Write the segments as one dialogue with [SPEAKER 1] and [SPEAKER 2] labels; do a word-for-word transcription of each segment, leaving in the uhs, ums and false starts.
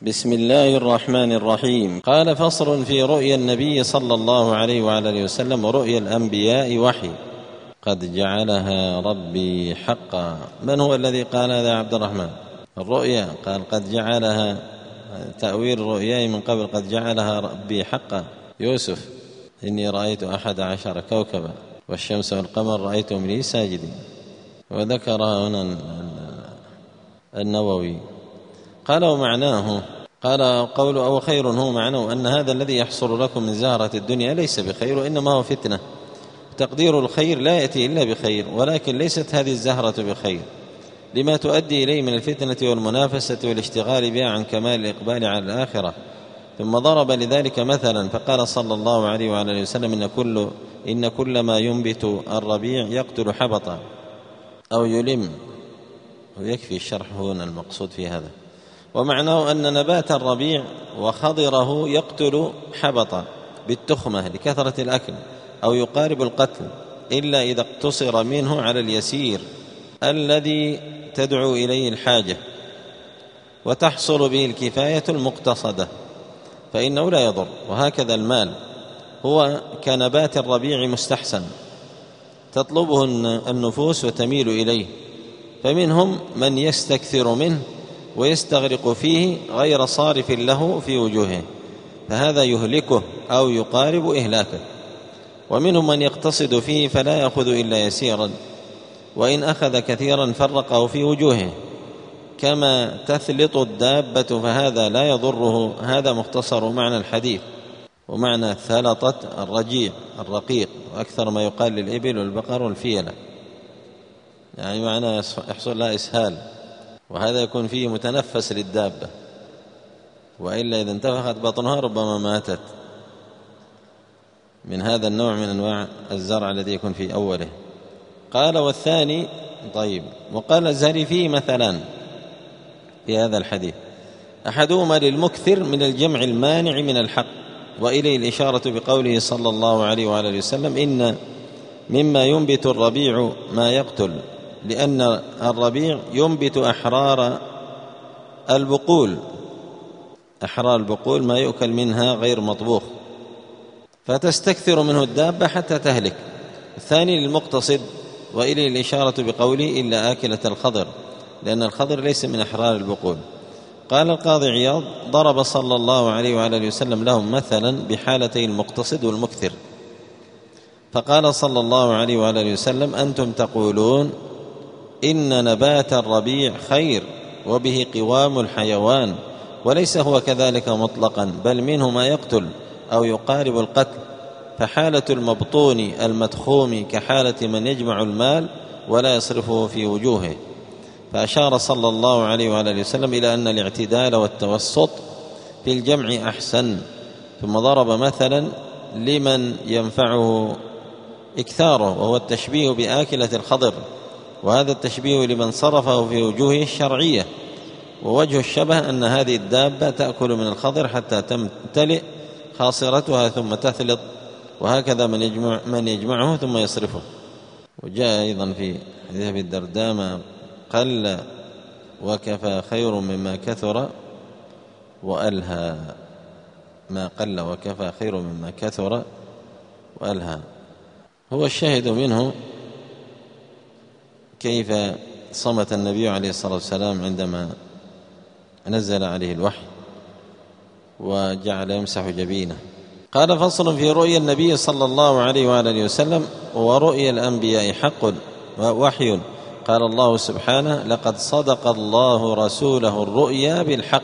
[SPEAKER 1] بسم الله الرحمن الرحيم. قال: فصل في رؤيا النبي صلى الله عليه وعلى آله وسلم ورؤيا الأنبياء وحي قد جعلها ربي حقا. من هو الذي قال هذا يا عبد الرحمن؟ الرؤيا قال قد جعلها، تأويل رؤياي من قبل قد جعلها ربي حقا. يوسف: إني رأيت أحد عشر كوكبا والشمس والقمر رأيتهم لي ساجدين. وذكرها هنا النووي. قال: ومعناه، قال قوله أو خير هو معناه أن هذا الذي يحصل لكم من زهرة الدنيا ليس بخير وإنما هو فتنة. تقدير الخير لا يأتي إلا بخير، ولكن ليست هذه الزهرة بخير لما تؤدي إليه من الفتنة والمنافسة والاشتغال بها عن كمال الإقبال على الآخرة. ثم ضرب لذلك مثلا فقال صلى الله عليه وعلى آله وسلم: إن كل, إن كل ما ينبت الربيع يقتل حبطا أو يلم. ويكفي الشرح هنا المقصود في هذا. ومعناه أن نبات الربيع وخضره يقتل حبطا بالتخمة لكثرة الأكل أو يقارب القتل، إلا إذا اقتصر منه على اليسير الذي تدعو إليه الحاجة وتحصل به الكفاية المقتصدة فإنه لا يضر. وهكذا المال هو كنبات الربيع مستحسن تطلبه النفوس وتميل إليه، فمنهم من يستكثر منه ويستغرق فيه غير صارف له في وجوهه، فهذا يهلكه أو يقارب إهلاكه. ومنهم من يقتصد فيه فلا يأخذ إلا يسيرا، وإن أخذ كثيرا فرقه في وجوهه كما تثلط الدابة فهذا لا يضره. هذا مختصر معنى الحديث. ومعنى ثلطة الرجيع الرقيق، وأكثر ما يقال للإبل والبقر والفيلة، يعني معنى يحصل لها إسهال، وهذا يكون فيه متنفس للدابة، وإلا إذا انتفخت بطنها ربما ماتت. من هذا النوع من أنواع الزرع الذي يكون في أوله. قال: والثاني طيب. وقال الزهري فيه مثلان في هذا الحديث: أحدهما للمكثر من الجمع المانع من الحق، وإليه الإشارة بقوله صلى الله عليه وعلى وسلم: إن مما ينبت الربيع ما يقتل، لأن الربيع ينبت أحرار البقول، أحرار البقول ما يؤكل منها غير مطبوخ، فتستكثر منه الدابة حتى تهلك. الثاني للمقتصد، وإليه الإشارة بقوله: إلا آكلة الخضر، لأن الخضر ليس من أحرار البقول. قال القاضي عياض: ضرب صلى الله عليه وعلى وسلم لهم مثلا بحالتي المقتصد والمكثر، فقال صلى الله عليه وعلى وسلم: أنتم تقولون إن نبات الربيع خير وبه قوام الحيوان، وليس هو كذلك مطلقا، بل منه ما يقتل أو يقارب القتل، فحالة المبطون المدخوم كحالة من يجمع المال ولا يصرفه في وجوهه. فأشار صلى الله عليه وعلى وسلم إلى أن الاعتدال والتوسط في الجمع أحسن. ثم ضرب مثلا لمن ينفعه إكثاره، وهو التشبيه بآكلة الخضر، وهذا التشبيه لمن صرفه في وجوهه الشرعية. ووجه الشبه أن هذه الدابة تأكل من الخضر حتى تمتلئ خاصرتها ثم تثلط، وهكذا من, يجمع من يجمعه ثم يصرفه. وجاء أيضا في حديث أبي الدرداء: ما قل وكفى خير مما كثر وألهى. ما قل وكفى خير مما كثر وألهى. هو الشاهد منه كيف صمت النبي عليه الصلاة والسلام عندما نزل عليه الوحي وجعل يمسح جبينه. قال: فصل في رؤيا النبي صلى الله عليه وآله وسلم ورؤيا الأنبياء حق ووحي. قال الله سبحانه: لقد صدق الله رسوله الرؤيا بالحق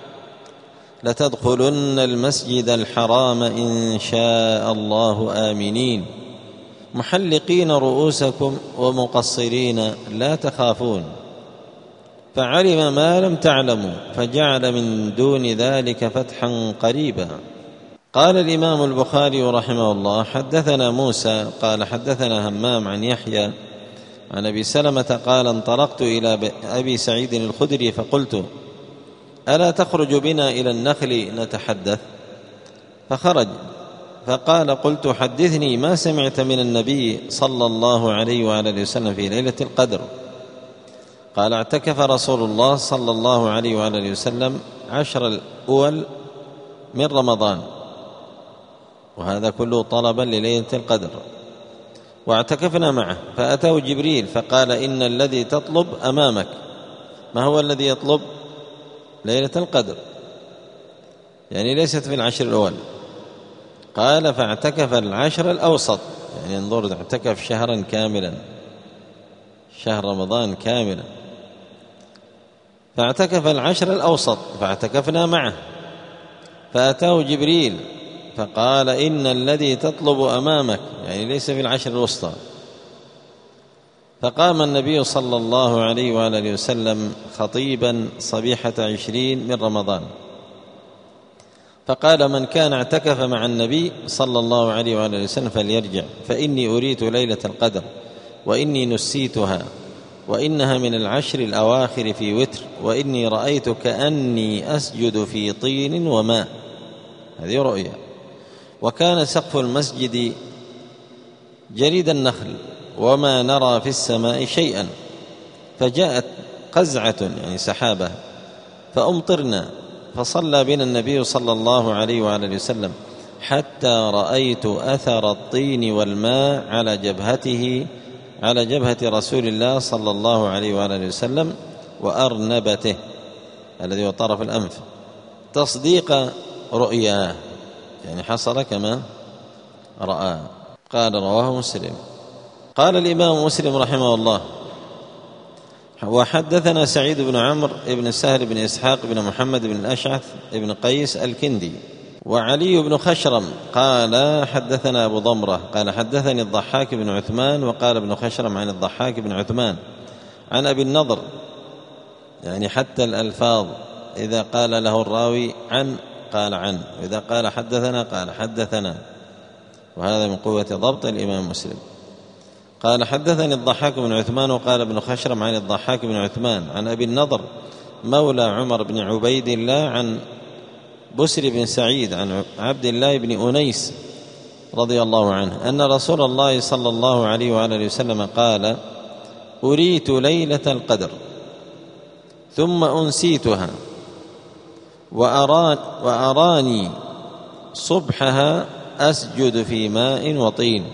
[SPEAKER 1] لتدخلن المسجد الحرام إن شاء الله آمنين محلقين رؤوسكم ومقصرين لا تخافون، فعلم ما لم تعلموا فجعل من دون ذلك فتحا قريبا. قال الإمام البخاري رحمه الله: حدثنا موسى قال حدثنا همام عن يحيى عن أبي سلمة قال: انطلقت إلى أبي سعيد الخدري فقلت: ألا تخرج بنا إلى النخل نتحدث؟ فخرج فقال: قلت: حدثني ما سمعت من النبي صلى الله عليه وآله وسلم في ليلة القدر. قال: اعتكف رسول الله صلى الله عليه وآله وسلم العشر الأول من رمضان، وهذا كله طلبا لليلة القدر. واعتكفنا معه فأتاه جبريل فقال إن الذي تطلب أمامك. ما هو الذي يطلب؟ ليلة القدر، يعني ليست في العشر الأول. قال فاعتكف العشر الأوسط، يعني انظر اعتكف شهرا كاملا، شهر رمضان كاملا. فاعتكف العشر الأوسط فاعتكفنا معه فأتاه جبريل فقال إن الذي تطلب أمامك، يعني ليس في العشر الوسطى. فقام النبي صلى الله عليه وآله وسلم خطيبا صبيحة عشرين من رمضان فقال من كان اعتكف مع النبي صلى الله عليه وآله وسلم فليرجع، فإني أريت ليلة القدر وإني نسيتها وإنها من العشر الأواخر في وتر، وإني رأيت كأني أسجد في طين وماء. هذه رؤيا. وكان سقف المسجد جريد النخل وما نرى في السماء شيئا، فجاءت قزعة يعني سحابة فأمطرنا، فصلى بنا النبي صلى الله عليه وآله وسلم حتى رأيت أثر الطين والماء على جبهته على جبهة رسول الله صلى الله عليه وآله وسلم وأرنبته الذي هو طرف الأنف، تصديق رؤياه، يعني حصل كما رأى. قال رواه مسلم. قال الإمام مسلم رحمه الله وحدثنا سعيد بن عمرو بن سهل بن إسحاق بن محمد بن الأشعث بن قيس الكندي وعلي بن خشرم قال حدثنا أبو ضمرة قال حدثني الضحاك بن عثمان، وقال ابن خشرم عن الضحاك بن عثمان عن أبي النضر، يعني حتى الألفاظ إذا قال له الراوي عن قال عن، وإذا قال حدثنا قال حدثنا، وهذا من قوة ضبط الإمام مسلم. قال حدثني الضحاك بن عثمان، وقال ابن خشرم عن الضحاك بن عثمان عن أبي النضر مولى عمر بن عبيد الله عن بسر بن سعيد عن عبد الله بن أنيس رضي الله عنه أن رسول الله صلى الله عليه وآله وسلم قال أريت ليلة القدر ثم أنسيتها وأران وأراني صبحها أسجد في ماء وطين.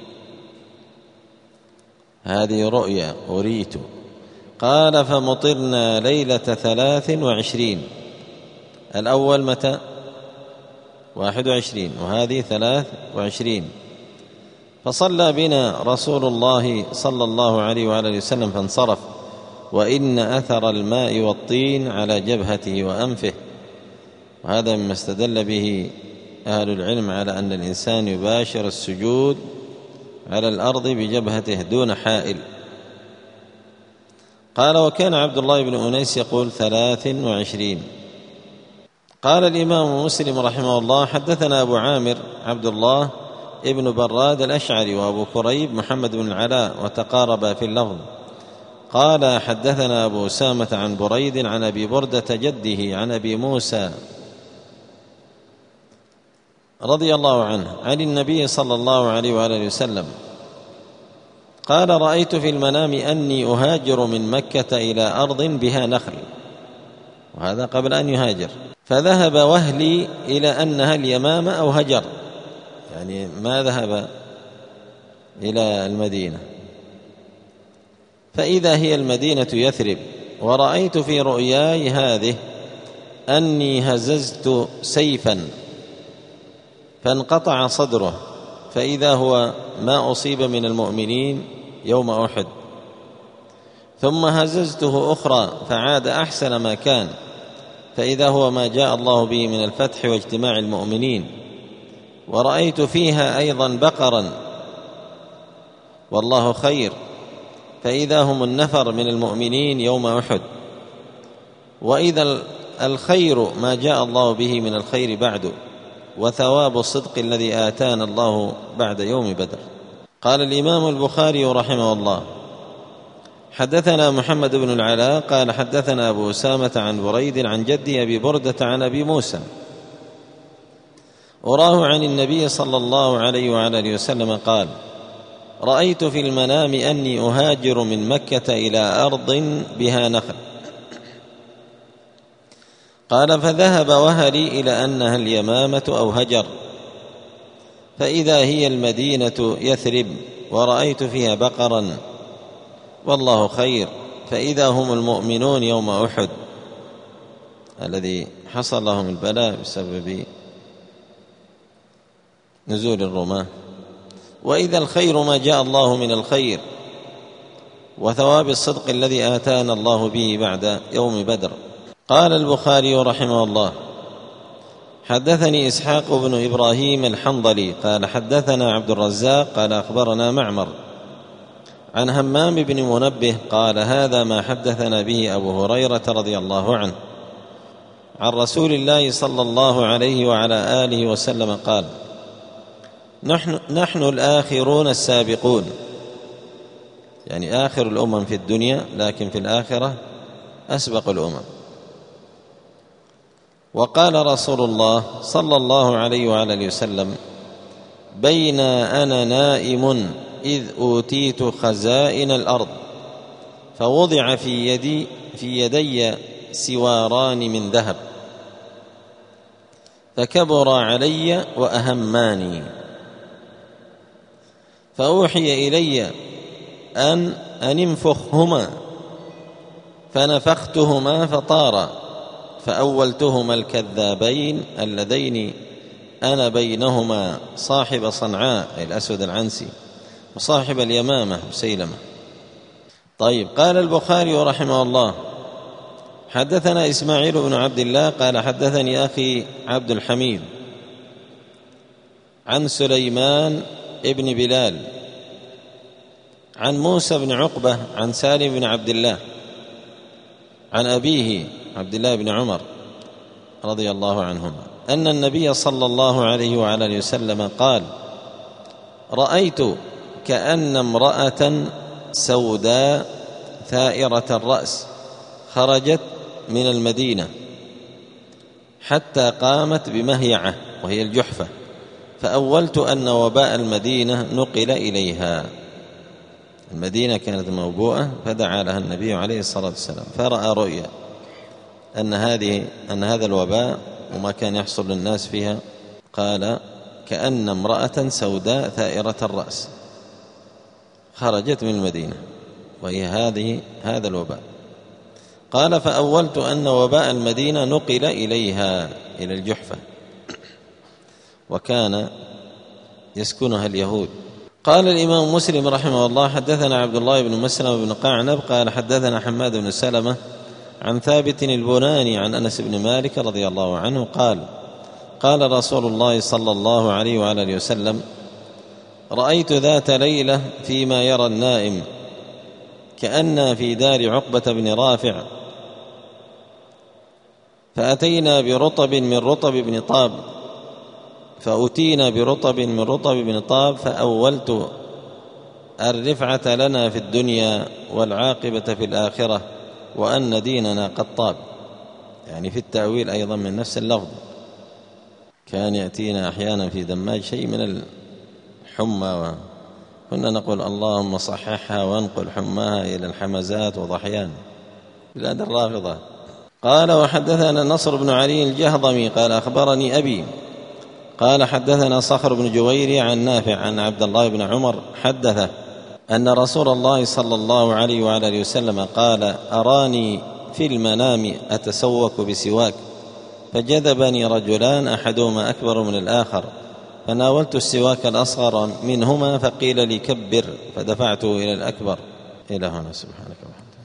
[SPEAKER 1] هذه رؤيا أريت. قال فمطرنا ليلة ثلاث وعشرين، الأول متى؟ واحد وعشرين، وهذه ثلاث وعشرين. فصلى بنا رسول الله صلى الله عليه وآله وسلم فانصرف، وإن أثر الماء والطين على جبهته وأنفه. وهذا مما استدل به أهل العلم على أن الإنسان يباشر السجود على الأرض بجبهته دون حائل. قال وكان عبد الله بن أنيس يقول ثلاث وعشرين. قال الإمام مسلم رحمه الله حدثنا أبو عامر عبد الله ابن براد الأشعري وأبو كريب محمد بن العلاء وتقاربا في اللفظ. قال حدثنا أبو أسامة عن بريد عن أبي بردة جده عن أبي موسى رضي الله عنه عن النبي صلى الله عليه وآله وسلم قال رأيت في المنام أني أهاجر من مكة إلى أرض بها نخل، وهذا قبل أن يهاجر، فذهب وهلي إلى أنها اليمامة أو هجر، يعني ما ذهب إلى المدينة، فإذا هي المدينة يثرب. ورأيت في رؤياي هذه أني هززت سيفا فانقطع صدره، فإذا هو ما أصيب من المؤمنين يوم أحد، ثم هززته أخرى فعاد أحسن ما كان، فإذا هو ما جاء الله به من الفتح واجتماع المؤمنين. ورأيت فيها أيضا بقرا والله خير، فإذا هم النفر من المؤمنين يوم أحد، وإذا الخير ما جاء الله به من الخير بعد، وثواب الصدق الذي آتانا الله بعد يوم بدر. قال الإمام البخاري رحمه الله حدثنا محمد بن العلاء قال حدثنا أبو أسامة عن بريد عن جدي أبي بردة عن أبي موسى أراه عن النبي صلى الله عليه وآله وسلم قال رأيت في المنام أني أهاجر من مكة إلى أرض بها نخل. قال فذهب وهلي إلى أنها اليمامة أو هجر، فإذا هي المدينة يثرب، ورأيت فيها بقرا والله خير، فإذا هم المؤمنون يوم أحد الذي حصل لهم البلاء بسبب نزول الرماة، وإذا الخير ما جاء الله من الخير، وثواب الصدق الذي آتانا الله به بعد يوم بدر. قال البخاري رحمه الله حدثني إسحاق بن إبراهيم الحنظلي قال حدثنا عبد الرزاق قال أخبرنا معمر عن همام بن منبه قال هذا ما حدثنا به أبو هريرة رضي الله عنه عن رسول الله صلى الله عليه وعلى آله وسلم قال نحن, نحن الآخرون السابقون، يعني آخر الأمم في الدنيا، لكن في الآخرة أسبق الأمم. وقال رسول الله صلى الله عليه وعلى وسلم بين أنا نائم إذ أوتيت خزائن الأرض فوضع في يدي, في يدي سواران من ذهب فكبر علي وأهماني، فأوحي إلي أن, أن انفخهما، فنفختهما فطارا، فأولتهما الكذابين اللذين أنا بينهما صاحب صنعاء الأسود العنسي وصاحب اليمامة مسيلمة. طيب، قال البخاري رحمه الله حدثنا إسماعيل بن عبد الله قال حدثني أخي عبد الحميد عن سليمان ابن بلال عن موسى بن عقبة عن سالم بن عبد الله عن أبيه عبد الله بن عمر رضي الله عنهما أن النبي صلى الله عليه وعلى آله وسلم قال رأيت كأن امرأة سوداء ثائرة الرأس خرجت من المدينة حتى قامت بمهيعة وهي الجحفة، فأولت أن وباء المدينة نقل إليها. المدينة كانت موبوءة فدعا لها النبي عليه الصلاة والسلام، فرأى رؤيا أن هذه أن هذا الوباء وما كان يحصل للناس فيها، قال كأن امرأة سوداء ثائرة الرأس خرجت من المدينة وهي هذه هذا الوباء. قال فأولت أن وباء المدينة نقل إليها إلى الجحفة وكان يسكنها اليهود. قال الإمام مسلم رحمه الله حدثنا عبد الله بن مسلم بن قعنب قال حدثنا حماد بن سلمة عن ثابت البناني عن أنس بن مالك رضي الله عنه قال قال رسول الله صلى الله عليه وعلى آله وسلم رأيت ذات ليلة فيما يرى النائم كأن في دار عقبة بن رافع، فأتينا برطب من رطب بن طاب فأتينا برطب من رطب بن طاب فأولت الرفعة لنا في الدنيا والعاقبة في الآخرة وأن ديننا قد طاب، يعني في التأويل أيضا من نفس اللفظ. كان يأتينا أحيانا في دماج شيء من الحمى وكنا نقول اللهم صححها وانقل حماها إلى الحمزات وضحيان بلاد الرافضة. قال وحدثنا نصر بن علي الجهضمي قال أخبرني أبي قال حدثنا صخر بن جويري عن نافع عن عبد الله بن عمر حدثه أن رسول الله صلى الله عليه وعلى آله وسلم قال أراني في المنام أتسوك بسواك، فجذبني رجلان أحدهما أكبر من الآخر، فناولت السواك الأصغر منهما فقيل لي كبر، فدفعته إلى الأكبر. إلى هنا سبحانك وبحمدك.